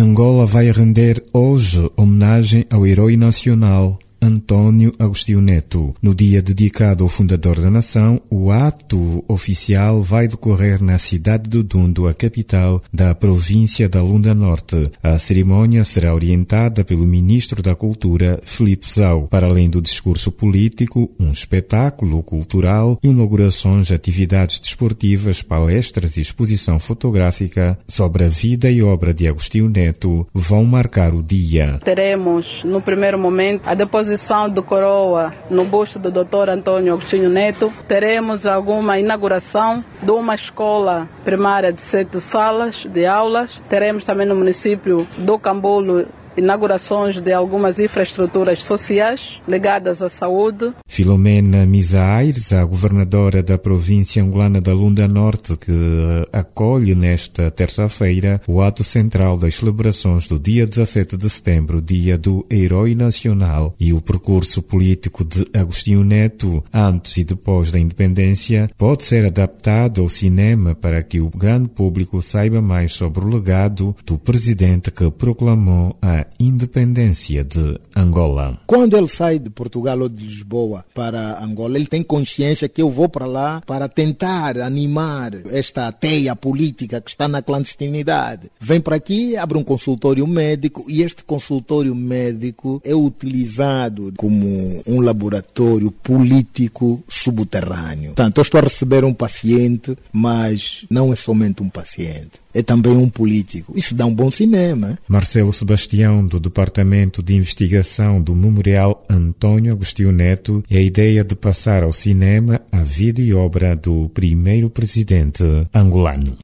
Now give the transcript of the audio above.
Angola vai render hoje homenagem ao herói nacional António Agostinho Neto. No dia dedicado ao fundador da nação, o ato oficial vai decorrer na cidade de Dundo, a capital da província da Lunda Norte. A cerimónia será orientada pelo ministro da Cultura, Filipe Zau. Para além do discurso político, um espetáculo cultural, inaugurações, atividades desportivas, palestras e exposição fotográfica sobre a vida e obra de Agostinho Neto vão marcar o dia. Teremos, no primeiro momento, a deposição de coroa no busto do Dr. António Agostinho Neto. Teremos alguma inauguração de uma escola primária de 7 salas de aulas. Teremos também no município do Cambulo inaugurações de algumas infraestruturas sociais ligadas à saúde. Filomena Misa Aires, a governadora da província angolana da Lunda Norte, que acolhe nesta terça-feira o ato central das celebrações do dia 17 de setembro, dia do Herói Nacional, e o percurso político de Agostinho Neto, antes e depois da independência, pode ser adaptado ao cinema para que o grande público saiba mais sobre o legado do presidente que proclamou a independência de Angola. Quando ele sai de Portugal ou de Lisboa para Angola, ele tem consciência que eu vou para lá para tentar animar esta teia política que está na clandestinidade. Vem para aqui, abre um consultório médico e este consultório médico é utilizado como um laboratório político subterrâneo. Portanto, eu estou a receber um paciente, mas não é somente um paciente. É também um político. Isso dá um bom cinema. Marcelo Sebastião, do Departamento de Investigação do Memorial António Agostinho Neto, é a ideia de passar ao cinema a vida e obra do primeiro presidente angolano.